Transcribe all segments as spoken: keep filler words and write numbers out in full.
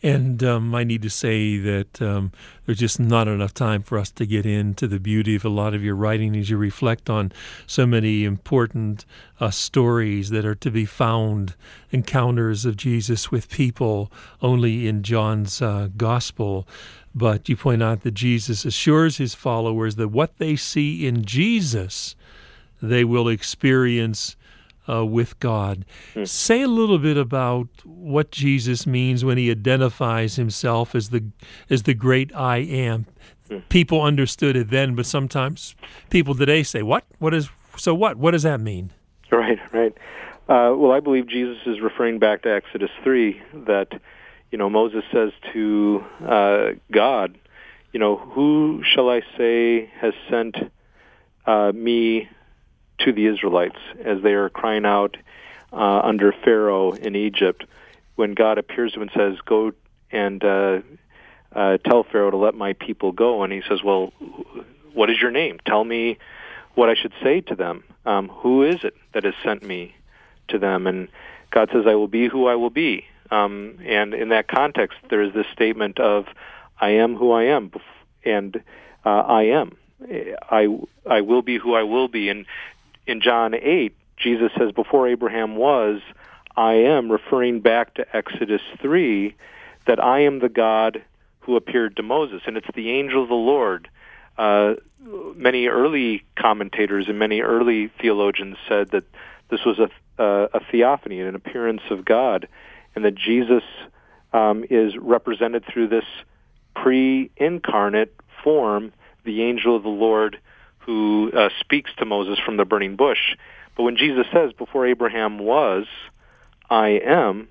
And um, I need to say that um, there's just not enough time for us to get into the beauty of a lot of your writing as you reflect on so many important uh, stories that are to be found, encounters of Jesus with people only in John's uh, gospel. But you point out that Jesus assures his followers that what they see in Jesus, they will experience Uh, with God. Hmm. Say a little bit about what Jesus means when he identifies himself as the as the great I am. Hmm. People understood it then, but sometimes people today say, "What? What is so? What? What does that mean?" Right, right. Uh, well, I believe Jesus is referring back to Exodus three that you know Moses says to uh, God, you know, who shall I say has sent uh, me to the Israelites as they are crying out uh, under Pharaoh in Egypt, when God appears to him and says, go and uh, uh, tell Pharaoh to let my people go. And he says, well, what is your name? Tell me what I should say to them. Um, who is it that has sent me to them? And God says, I will be who I will be. Um, and in that context, there is this statement of, I am who I am, and uh, I am. I, I will be who I will be. And in John eight, Jesus says, before Abraham was, I am, referring back to Exodus three, that I am the God who appeared to Moses. And it's the angel of the Lord. Uh, many early commentators and many early theologians said that this was a, uh, a theophany, an appearance of God, and that Jesus um, is represented through this pre-incarnate form, the angel of the Lord, who uh, speaks to Moses from the burning bush. But when Jesus says, before Abraham was, I am,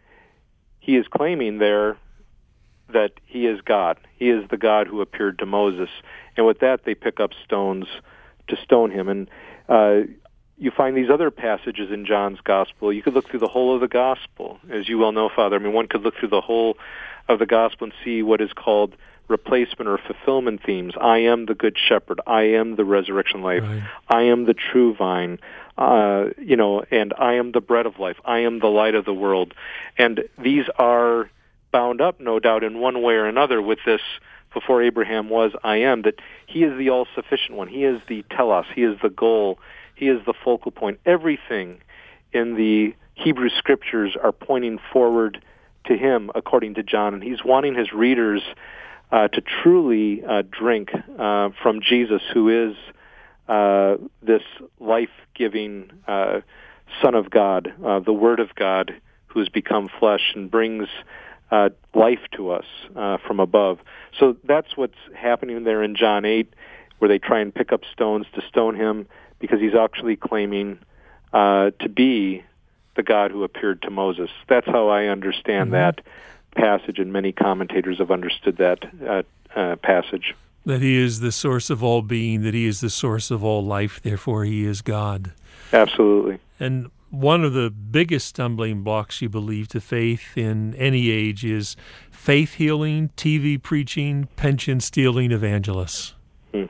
he is claiming there that he is God. He is the God who appeared to Moses. And with that, they pick up stones to stone him. And uh, you find these other passages in John's gospel. You could look through the whole of the gospel, as you well know, Father. I mean, one could look through the whole of the gospel and see what is called replacement or fulfillment themes. I am the good shepherd. I am the resurrection life. Right. I am the true vine. Uh, you know, and I am the bread of life. I am the light of the world. And these are bound up, no doubt, in one way or another with this, before Abraham was, I am, that he is the all-sufficient one. He is the telos. He is the goal. He is the focal point. Everything in the Hebrew Scriptures are pointing forward to him, according to John. And he's wanting his readers Uh, to truly uh, drink uh, from Jesus, who is uh, this life-giving uh, Son of God, uh, the Word of God, who has become flesh and brings uh, life to us uh, from above. So that's what's happening there in John eight, where they try and pick up stones to stone him, because he's actually claiming uh, to be the God who appeared to Moses. That's how I understand mm-hmm. that passage, and many commentators have understood that uh, uh, passage. That he is the source of all being, that he is the source of all life, therefore he is God. Absolutely. And one of the biggest stumbling blocks, you believe, to faith in any age is faith healing, T V preaching, pension stealing evangelists. Hmm.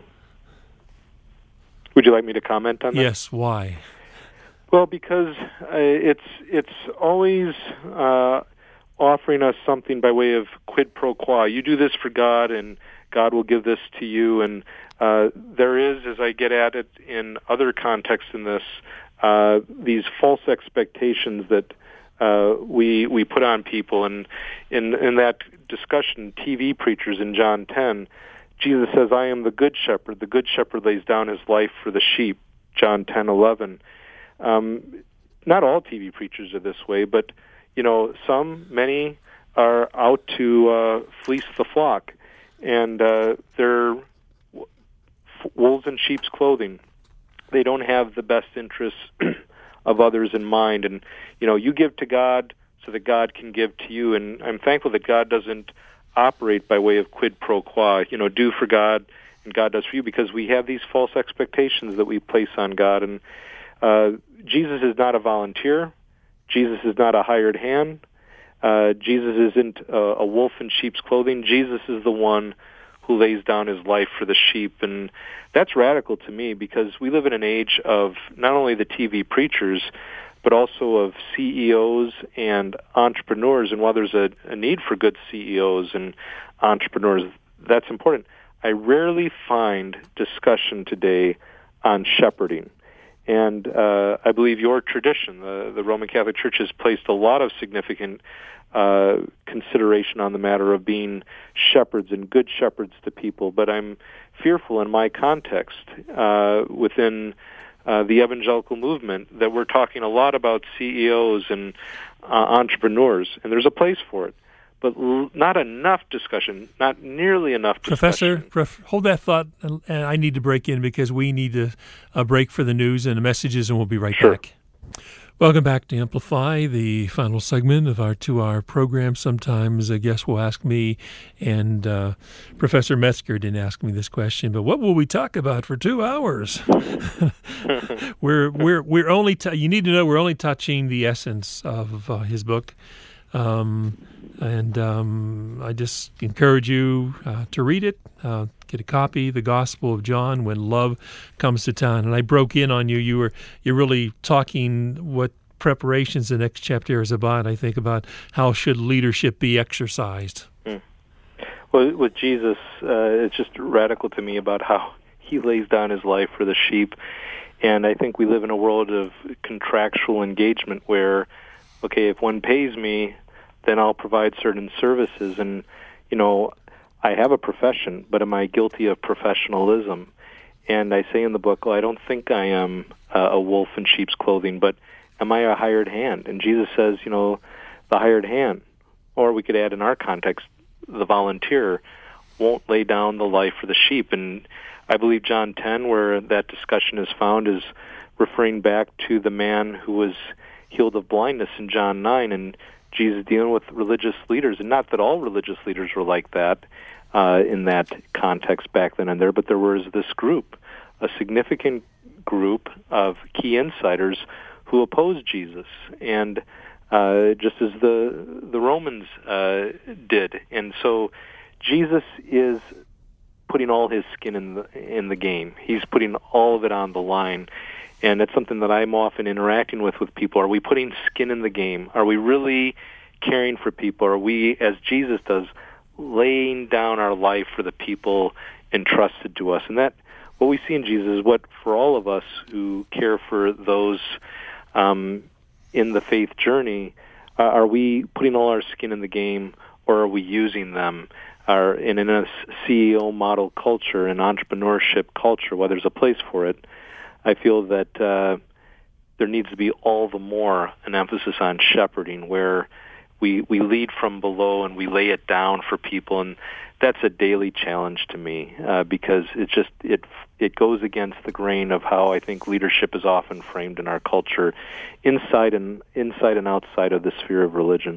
Would you like me to comment on that? Yes, why? Well, because uh, it's it's always uh, offering us something by way of quid pro quo. You do this for God, and God will give this to you. And uh, there is, as I get at it in other contexts in this, uh, these false expectations that uh, we we put on people. And in in that discussion, T V preachers in John ten, Jesus says, "I am the good shepherd. The good shepherd lays down his life for the sheep." John ten eleven. Um, not all T V preachers are this way, but you know, some, many are out to uh, fleece the flock, and uh, they're wolves in sheep's clothing. They don't have the best interests of others in mind. And, you know, you give to God so that God can give to you. And I'm thankful that God doesn't operate by way of quid pro quo, you know, do for God and God does for you, because we have these false expectations that we place on God. And uh, Jesus is not a volunteer. Jesus is not a hired hand. Uh, Jesus isn't a, a wolf in sheep's clothing. Jesus is the one who lays down his life for the sheep. And that's radical to me, because we live in an age of not only the T V preachers, but also of C E Os and entrepreneurs. And while there's a, a need for good C E Os and entrepreneurs, that's important. I rarely find discussion today on shepherding. And uh, I believe your tradition, the, the Roman Catholic Church, has placed a lot of significant uh, consideration on the matter of being shepherds and good shepherds to people. But I'm fearful in my context uh, within uh, the evangelical movement that we're talking a lot about C E Os and uh, entrepreneurs, and there's a place for it. But l- not enough discussion, not nearly enough discussion. Professor, prof, hold that thought, and I need to break in because we need to uh, break for the news and the messages, and we'll be right sure. back. Welcome back to Amplify, the final segment of our two-hour program. Sometimes a guest will ask me, and uh, Professor Metzger didn't ask me this question, but what will we talk about for two hours? we're we're we're only t- you need to know we're only touching the essence of uh, his book. Um, and um, I just encourage you uh, to read it, uh, get a copy, The Gospel of John, When Love Comes to Town. And I broke in on you. You were you're really talking what preparations the next chapter is about, I think, about how should leadership be exercised. Hmm. Well, with Jesus, uh, it's just radical to me about how he lays down his life for the sheep. And I think we live in a world of contractual engagement where, okay, if one pays me, then I'll provide certain services. And, you know, I have a profession, but am I guilty of professionalism? And I say in the book, well, I don't think I am uh, a wolf in sheep's clothing, but am I a hired hand? And Jesus says, you know, the hired hand, or we could add in our context, the volunteer, won't lay down the life for the sheep. And I believe John ten, where that discussion is found, is referring back to the man who was healed of blindness in John nine, and Jesus dealing with religious leaders. And not that all religious leaders were like that uh, in that context back then and there, but there was this group, a significant group of key insiders who opposed Jesus, and uh, just as the the Romans uh, did. And so Jesus is putting all his skin in the in the game. He's putting all of it on the line. And it's something that I'm often interacting with with people. Are we putting skin in the game? Are we really caring for people? Are we, as Jesus does, laying down our life for the people entrusted to us? And that, what we see in Jesus is what, for all of us who care for those um, in the faith journey, uh, are we putting all our skin in the game, or are we using them? Are, in, in a C E O model culture, an entrepreneurship culture, where there's a place for it, I feel that uh, there needs to be all the more an emphasis on shepherding, where we we lead from below and we lay it down for people, and that's a daily challenge to me uh, because it just it it goes against the grain of how I think leadership is often framed in our culture, inside and inside and outside of the sphere of religion.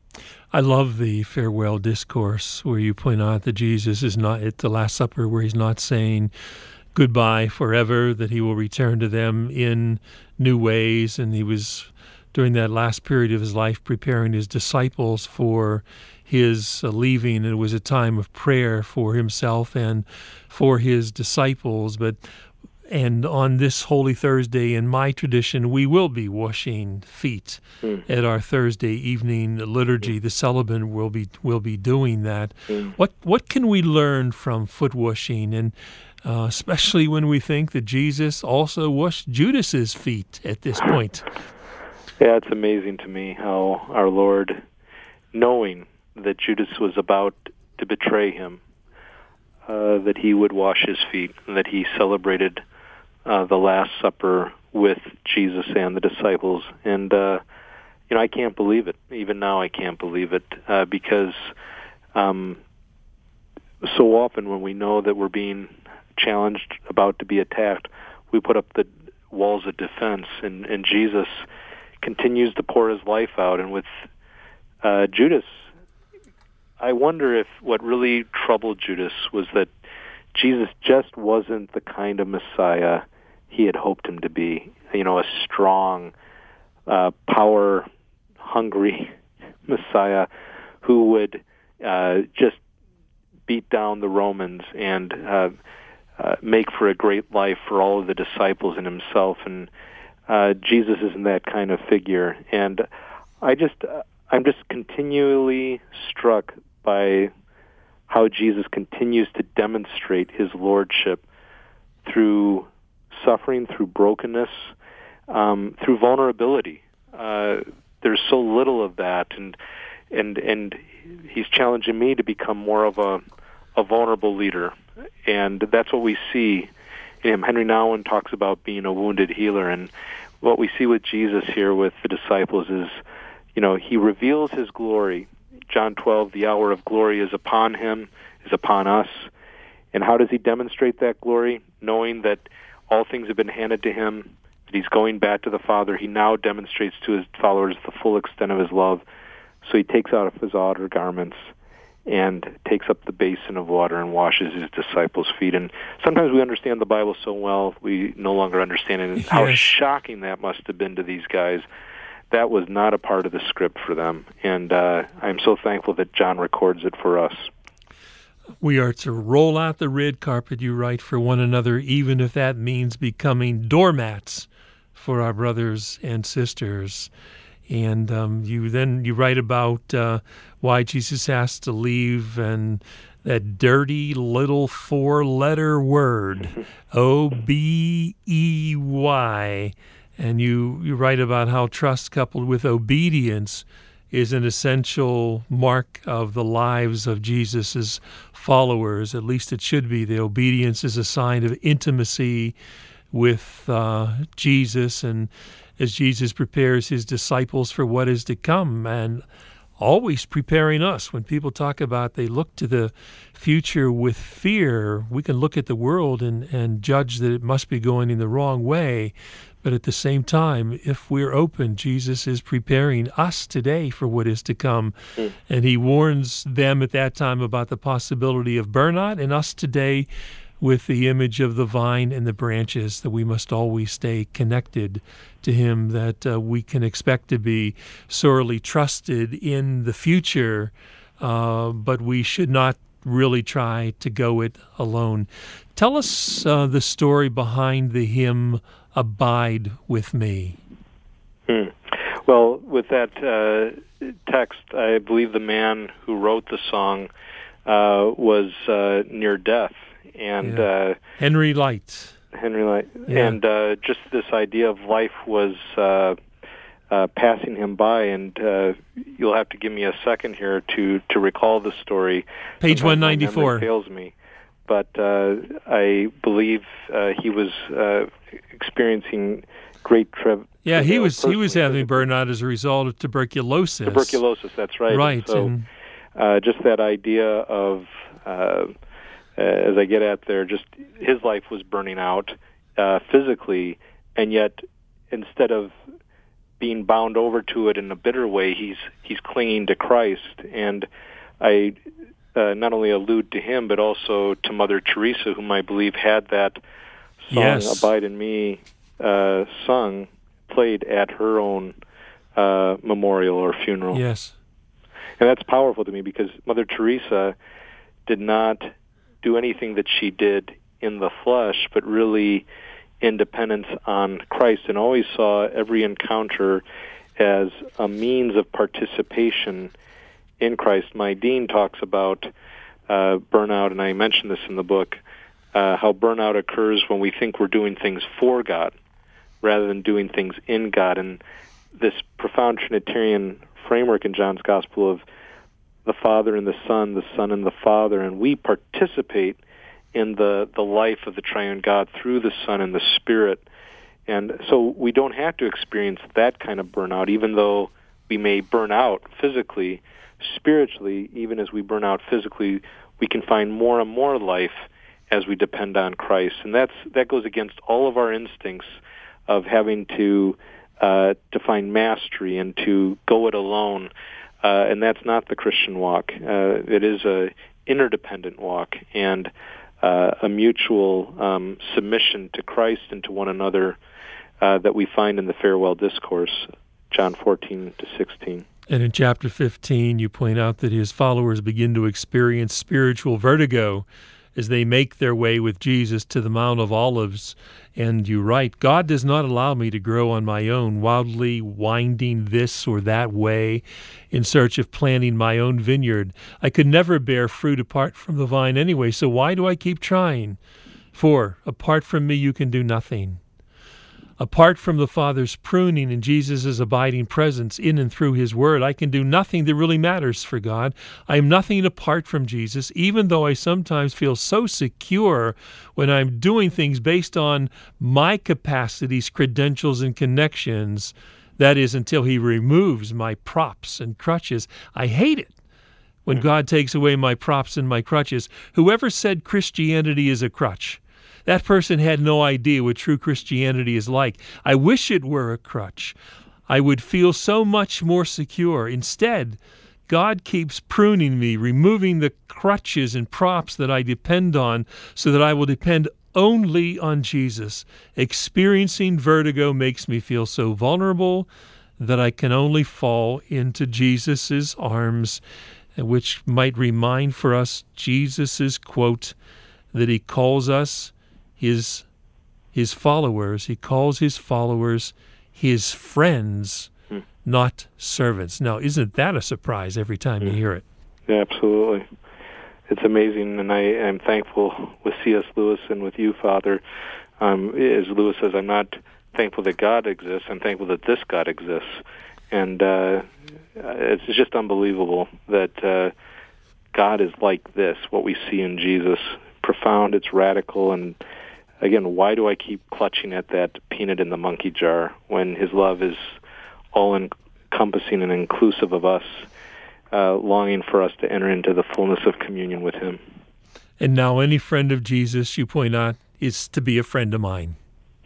I love the farewell discourse where you point out that Jesus is not at the Last Supper, where he's not saying goodbye forever, that he will return to them in new ways. And he was, during that last period of his life, preparing his disciples for his uh, leaving. It was a time of prayer for himself and for his disciples. But and on this Holy Thursday, in my tradition, we will be washing feet mm. at our Thursday evening liturgy. Mm. The celebrant will be will be doing that. Mm. What what can we learn from foot washing, and uh, especially when we think that Jesus also washed Judas's feet at this point? Yeah, it's amazing to me how our Lord, knowing that Judas was about to betray him, uh, that he would wash his feet, and that he celebrated Uh, the Last Supper with Jesus and the disciples. And, uh, you know, I can't believe it. Even now I can't believe it uh, because um, so often when we know that we're being challenged, about to be attacked, we put up the walls of defense, and, and Jesus continues to pour his life out. And with uh, Judas, I wonder if what really troubled Judas was that Jesus just wasn't the kind of Messiah he had hoped him to be. You know, a strong, uh, power-hungry Messiah who would uh, just beat down the Romans and uh, uh, make for a great life for all of the disciples and himself. And uh, Jesus isn't that kind of figure. And I just, uh, I'm just continually struck by how Jesus continues to demonstrate his lordship through suffering, through brokenness, um, through vulnerability. Uh, there's so little of that, and and and he's challenging me to become more of a a vulnerable leader, and that's what we see in him. Henry Nouwen talks about being a wounded healer, and what we see with Jesus here with the disciples is, you know, he reveals his glory. John twelve, the hour of glory is upon him, is upon us. And how does he demonstrate that glory? Knowing that all things have been handed to him, that he's going back to the Father, he now demonstrates to his followers the full extent of his love. So he takes out of his outer garments and takes up the basin of water and washes his disciples' feet. And sometimes we understand the Bible so well, we no longer understand it. And yes. How shocking that must have been to these guys. That was not a part of the script for them. And uh, I'm so thankful that John records it for us. We are to roll out the red carpet, you write, for one another, even if that means becoming doormats for our brothers and sisters. And um, you then you write about uh, why Jesus has to leave, and that dirty little four-letter word, O B E Y. And you, you write about how trust coupled with obedience is an essential mark of the lives of Jesus' followers. At least it should be. The obedience is a sign of intimacy with uh, Jesus, and as Jesus prepares his disciples for what is to come, and always preparing us. When people talk about they look to the future with fear, we can look at the world and, and judge that it must be going in the wrong way. But at the same time, if we're open, Jesus is preparing us today for what is to come. Mm. And he warns them at that time about the possibility of burnout, and us today with the image of the vine and the branches, that we must always stay connected to him, that uh, we can expect to be sorely trusted in the future, uh, but we should not really try to go it alone. Tell us uh, the story behind the hymn, Abide with Me. Hmm. Well, with that uh, text, I believe the man who wrote the song uh, was uh, near death. And yeah. uh, Henry Light. Henry Light. Yeah. And uh, just this idea of life was uh, uh, passing him by. And uh, you'll have to give me a second here to, to recall the story. Page Sometimes one ninety-four. My memory fails me. But uh, I believe uh, he was uh, experiencing great trev- Yeah, he was he was having burnout as a result of tuberculosis. Tuberculosis, that's right. Right. And so and... uh, just that idea of, uh, as I get at there, just his life was burning out uh, physically, and yet instead of being bound over to it in a bitter way, he's he's clinging to Christ. And I uh, not only allude to him, but also to Mother Teresa, whom I believe had that song, yes. Abide in Me, uh, sung, played at her own uh, memorial or funeral. Yes. And that's powerful to me, because Mother Teresa did not do anything that she did in the flesh, but really in dependence on Christ, and always saw every encounter as a means of participation in Christ. My dean talks about uh, burnout, and I mentioned this in the book, uh, how burnout occurs when we think we're doing things for God rather than doing things in God. And this profound Trinitarian framework in John's Gospel of the Father and the Son, the Son and the Father, and we participate in the, the life of the triune God through the Son and the Spirit. And so we don't have to experience that kind of burnout, even though we may burn out physically. Spiritually, even as we burn out physically, we can find more and more life as we depend on Christ. And that's that goes against all of our instincts of having to uh, to find mastery and to go it alone. Uh, and that's not the Christian walk. Uh, it is a interdependent walk, and uh, a mutual um, submission to Christ and to one another uh, that we find in the farewell discourse, John fourteen to sixteen. And in chapter fifteen, you point out that his followers begin to experience spiritual vertigo as they make their way with Jesus to the Mount of Olives. And you write, God does not allow me to grow on my own, wildly winding this or that way in search of planting my own vineyard. I could never bear fruit apart from the vine anyway, so why do I keep trying? For apart from me you can do nothing. Apart from the Father's pruning and Jesus' abiding presence in and through his word, I can do nothing that really matters for God. I am nothing apart from Jesus, even though I sometimes feel so secure when I'm doing things based on my capacities, credentials, and connections. That is, until he removes my props and crutches. I hate it when God takes away my props and my crutches. Whoever said Christianity is a crutch, that person had no idea what true Christianity is like. I wish it were a crutch. I would feel so much more secure. Instead, God keeps pruning me, removing the crutches and props that I depend on so that I will depend only on Jesus. Experiencing vertigo makes me feel so vulnerable that I can only fall into Jesus' arms, which might remind for us Jesus' quote that he calls us his his followers. He calls his followers his friends, hmm. not servants. Now, isn't that a surprise every time hmm. you hear it? Yeah, absolutely. It's amazing, and I am thankful with C S. Lewis and with you, Father. Um, as Lewis says, I'm not thankful that God exists. I'm thankful that this God exists. And uh, it's just unbelievable that uh, God is like this, what we see in Jesus. Profound, it's radical, and again, why do I keep clutching at that peanut in the monkey jar when his love is all-encompassing and inclusive of us, uh, longing for us to enter into the fullness of communion with him? And now any friend of Jesus, you point out, is to be a friend of mine.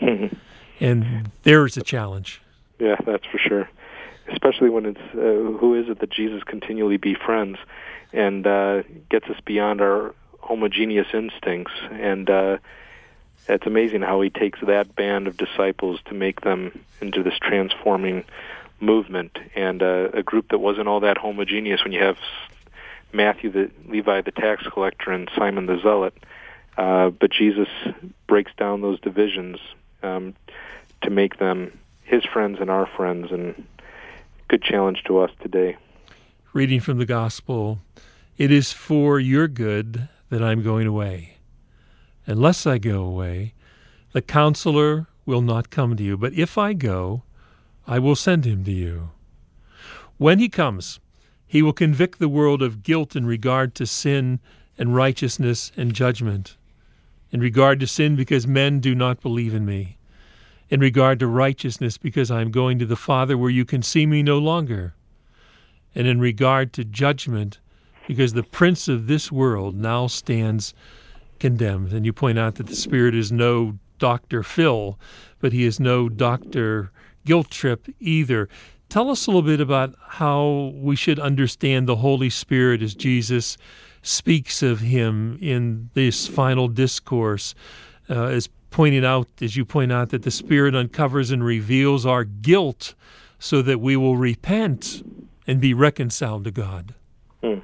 And there's a challenge. Yeah, that's for sure. Especially when it's, uh, who is it that Jesus continually befriends and uh, gets us beyond our homogeneous instincts, and uh, it's amazing how he takes that band of disciples to make them into this transforming movement, and uh, a group that wasn't all that homogeneous when you have Matthew, the Levi, the tax collector, and Simon the Zealot. Uh, but Jesus breaks down those divisions um, to make them his friends and our friends, and good challenge to us today. Reading from the Gospel, it is for your good that I'm going away. Unless I go away, the Counselor will not come to you. But if I go, I will send him to you. When he comes, he will convict the world of guilt in regard to sin and righteousness and judgment. In regard to sin, because men do not believe in me. In regard to righteousness, because I am going to the Father where you can see me no longer. And in regard to judgment, because the prince of this world now stands condemned. And you point out that the Spirit is no Doctor Phil, but he is no Doctor Guilt Trip either. Tell us a little bit about how we should understand the Holy Spirit as Jesus speaks of him in this final discourse, uh, as pointing out, as you point out, that the Spirit uncovers and reveals our guilt so that we will repent and be reconciled to God. Hmm.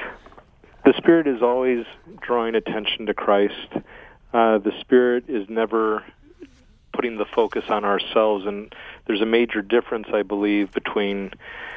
The Spirit is always drawing attention to Christ. Uh, the Spirit is never putting the focus on ourselves, and there's a major difference, I believe, between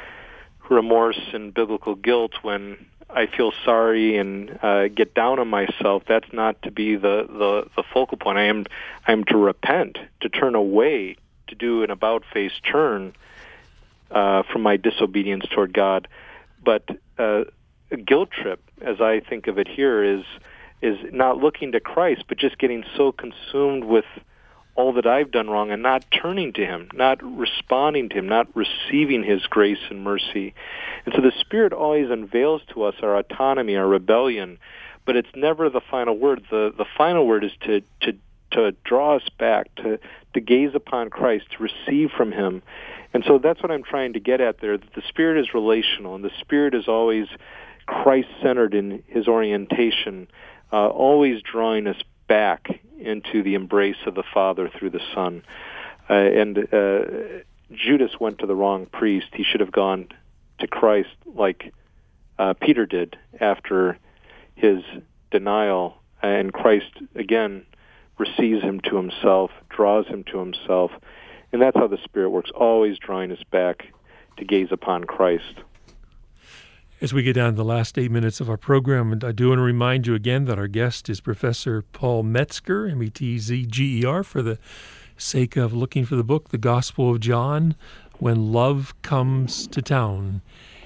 remorse and biblical guilt. When I feel sorry and uh, get down on myself, that's not to be the, the, the focal point. I am I am to repent, to turn away, to do an about-face turn uh, from my disobedience toward God. But uh, a guilt trip, as I think of it here, is is not looking to Christ, but just getting so consumed with all that I've done wrong and not turning to him, not responding to him, not receiving his grace and mercy. And so the Spirit always unveils to us our autonomy, our rebellion, but it's never the final word. The the final word is to to to draw us back, to to gaze upon Christ, to receive from him. And so that's what I'm trying to get at there, that the Spirit is relational, and the Spirit is always Christ-centered in his orientation, uh, always drawing us back into the embrace of the Father through the Son. Uh, and uh, Judas went to the wrong priest. He should have gone to Christ like uh, Peter did after his denial and Christ, again, receives him to himself, draws him to himself, and that's how the Spirit works, always drawing us back to gaze upon Christ. As we get down to the last eight minutes of our program, and I do want to remind you again that our guest is Professor Paul Metzger, M E T Z G E R, for the sake of looking for the book, The Gospel of John, When Love Comes to Town.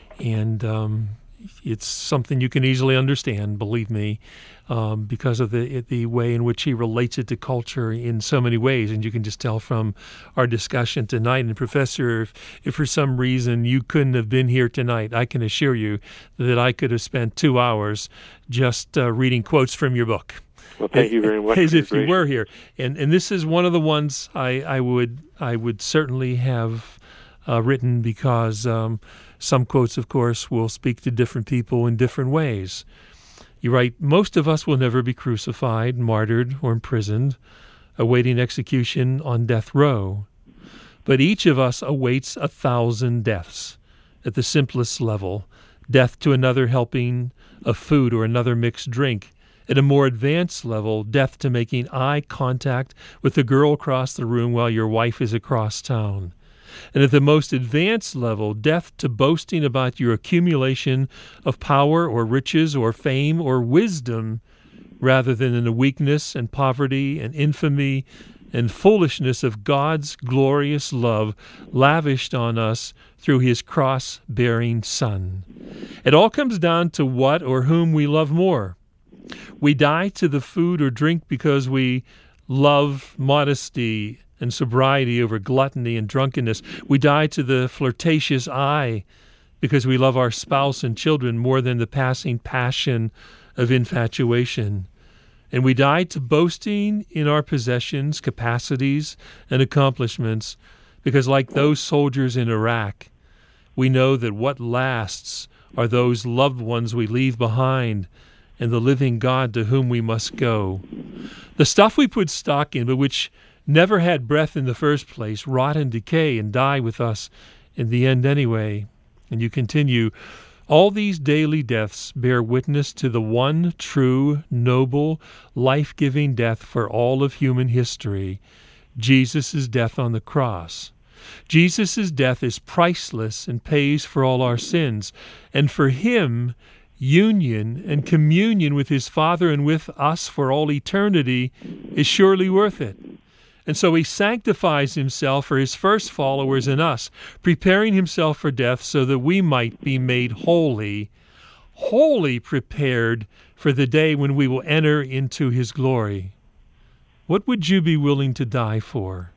And um, it's something you can easily understand, believe me, um, because of the the way in which he relates it to culture in so many ways. And you can just tell from our discussion tonight. And Professor, if, if for some reason you couldn't have been here tonight, I can assure you that I could have spent two hours just uh, reading quotes from your book. Well, thank you very much. As if you were here. And and this is one of the ones I, I would I would certainly have uh, written because um, some quotes, of course, will speak to different people in different ways. You write, most of us will never be crucified, martyred, or imprisoned, awaiting execution on death row. But each of us awaits a thousand deaths at the simplest level, death to another helping of food or another mixed drink. At a more advanced level, death to making eye contact with the girl across the room while your wife is across town. And at the most advanced level, death to boasting about your accumulation of power or riches or fame or wisdom, rather than in the weakness and poverty and infamy and foolishness of God's glorious love lavished on us through his cross-bearing Son. It all comes down to what or whom we love more. We die to the food or drink because we love modesty and sobriety over gluttony and drunkenness. We die to the flirtatious eye because we love our spouse and children more than the passing passion of infatuation. And we die to boasting in our possessions, capacities, and accomplishments because, like those soldiers in Iraq, we know that what lasts are those loved ones we leave behind and the living God to whom we must go. The stuff we put stock in, but which never had breath in the first place, rot and decay and die with us in the end anyway. And you continue, all these daily deaths bear witness to the one true, noble, life-giving death for all of human history, Jesus' death on the cross. Jesus' death is priceless and pays for all our sins. And for him, union and communion with his Father and with us for all eternity is surely worth it. And so he sanctifies himself for his first followers and us, preparing himself for death so that we might be made holy, wholly prepared for the day when we will enter into his glory. What would you be willing to die for?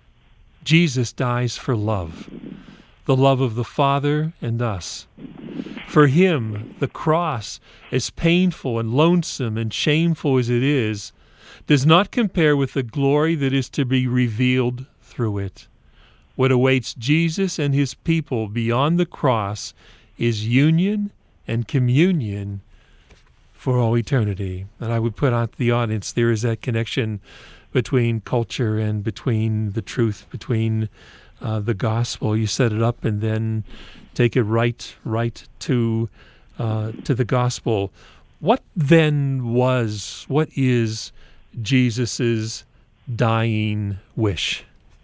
Jesus dies for love, the love of the Father and us. For him, the cross, as painful and lonesome and shameful as it is, does not compare with the glory that is to be revealed through it. What awaits Jesus and his people beyond the cross is union and communion for all eternity. And I would put out to the audience, there is that connection between culture and between the truth, between uh, the gospel. You set it up and then take it right, right to uh, to the gospel. What then was, what is Jesus's dying wish?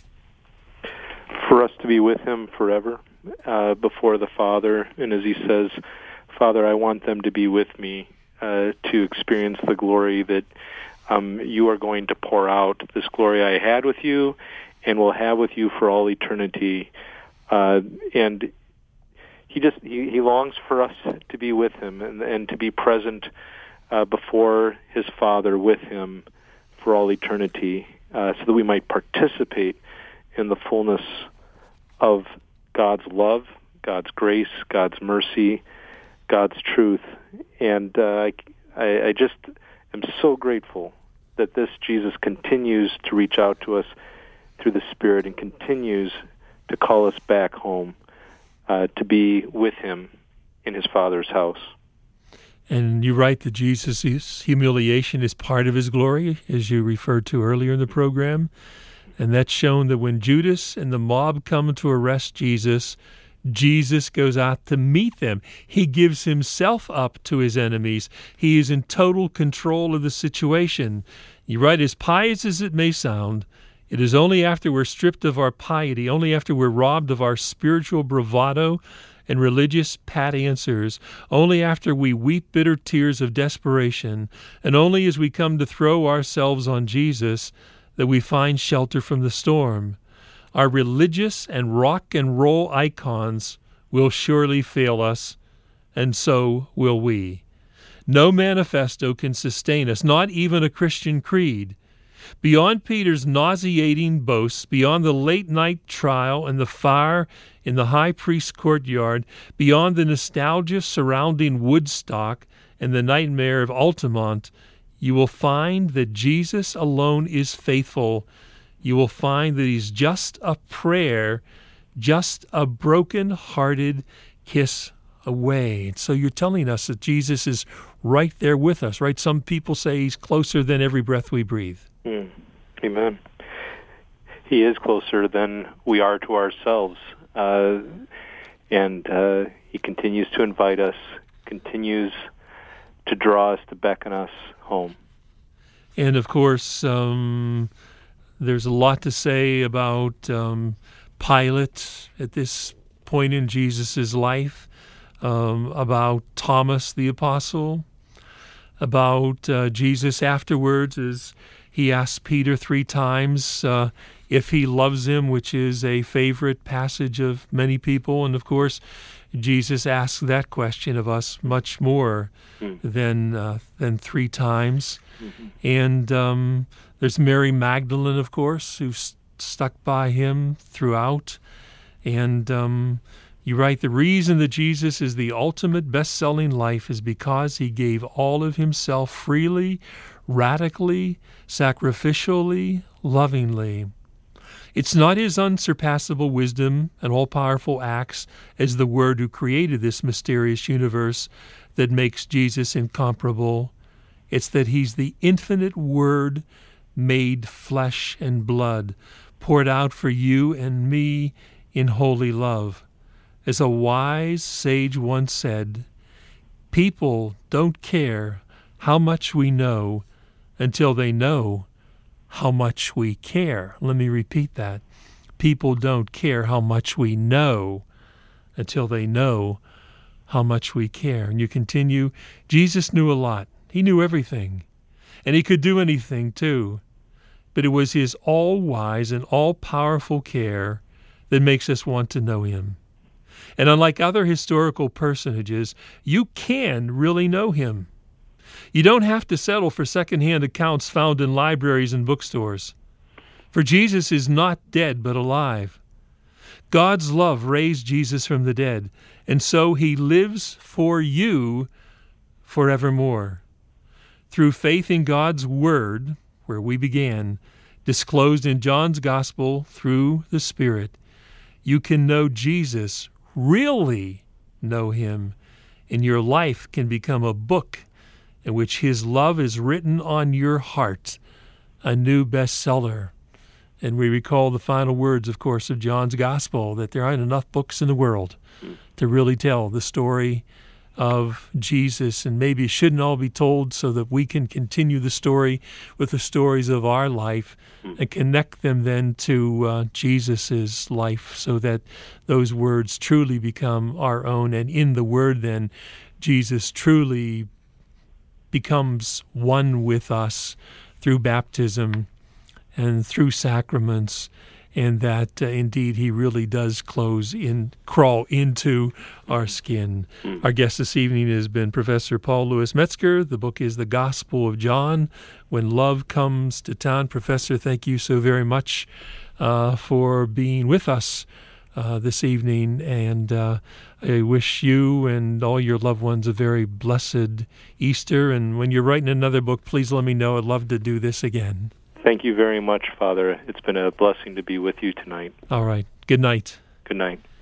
For us to be with him forever, uh, before the Father. And as he says, Father, I want them to be with me, uh, to experience the glory that um, you are going to pour out, this glory I had with you and will have with you for all eternity. Uh, and he just, he, he longs for us to be with him and, and to be present uh, before his Father with him for all eternity, uh, so that we might participate in the fullness of God's love, God's grace, God's mercy, God's truth. And uh, I, I just am so grateful that this Jesus continues to reach out to us through the Spirit and continues to call us back home, uh, to be with him in his Father's house. And you write that Jesus' humiliation is part of his glory, as you referred to earlier in the program. And that's shown that when Judas and the mob come to arrest Jesus, Jesus goes out to meet them. He gives himself up to his enemies. He is in total control of the situation. You write, as pious as it may sound, it is only after we're stripped of our piety, only after we're robbed of our spiritual bravado and religious pat answers, only after we weep bitter tears of desperation, and only as we come to throw ourselves on Jesus, that we find shelter from the storm. Our religious and rock and roll icons will surely fail us, and so will we. No manifesto can sustain us, not even a Christian creed. Beyond Peter's nauseating boasts, beyond the late-night trial and the fire in the high priest's courtyard, beyond the nostalgia surrounding Woodstock and the nightmare of Altamont, you will find that Jesus alone is faithful. You will find that he's just a prayer, just a broken-hearted kiss away. And so you're telling us that Jesus is right there with us, right? Some people say he's closer than every breath we breathe. Mm. Amen. He is closer than we are to ourselves. Uh, and uh, he continues to invite us, continues to draw us, to beckon us home. And of course, um, there's a lot to say about um, Pilate at this point in Jesus' life, um, about Thomas the Apostle, about uh, Jesus afterwards as he asks Peter three times uh, if he loves him, which is a favorite passage of many people. And of course, Jesus asks that question of us much more mm. than uh, than three times. Mm-hmm. And um, there's Mary Magdalene, of course, who st- stuck by him throughout. And um, you write, the reason that Jesus is the ultimate best-selling life is because he gave all of himself freely, radically, sacrificially, lovingly. It's not his unsurpassable wisdom and all-powerful acts as the Word who created this mysterious universe that makes Jesus incomparable. It's that he's the infinite Word made flesh and blood, poured out for you and me in holy love. As a wise sage once said, people don't care how much we know until they know how much we care. Let me repeat that. People don't care how much we know until they know how much we care. And you continue, Jesus knew a lot. He knew everything. And he could do anything too. But it was his all-wise and all-powerful care that makes us want to know him. And unlike other historical personages, you can really know him. You don't have to settle for secondhand accounts found in libraries and bookstores. For Jesus is not dead but alive. God's love raised Jesus from the dead, and so he lives for you forevermore. Through faith in God's Word, where we began, disclosed in John's Gospel through the Spirit, you can know Jesus, really know him, and your life can become a book in which his love is written on your heart, a new bestseller. And we recall the final words, of course, of John's Gospel, that there aren't enough books in the world to really tell the story of Jesus, and maybe it shouldn't all be told so that we can continue the story with the stories of our life and connect them then to uh, Jesus's life, so that those words truly become our own. And in the Word then, Jesus truly becomes one with us through baptism and through sacraments, and that uh, indeed he really does close in, crawl into our skin. Our guest this evening has been Professor Paul Louis Metzger. The book is The Gospel of John, When Love Comes to Town. Professor, thank you so very much uh, for being with us uh, this evening, and uh, I wish you and all your loved ones a very blessed Easter. And when you're writing another book, please let me know. I'd love to do this again. Thank you very much, Father. It's been a blessing to be with you tonight. All right. Good night. Good night.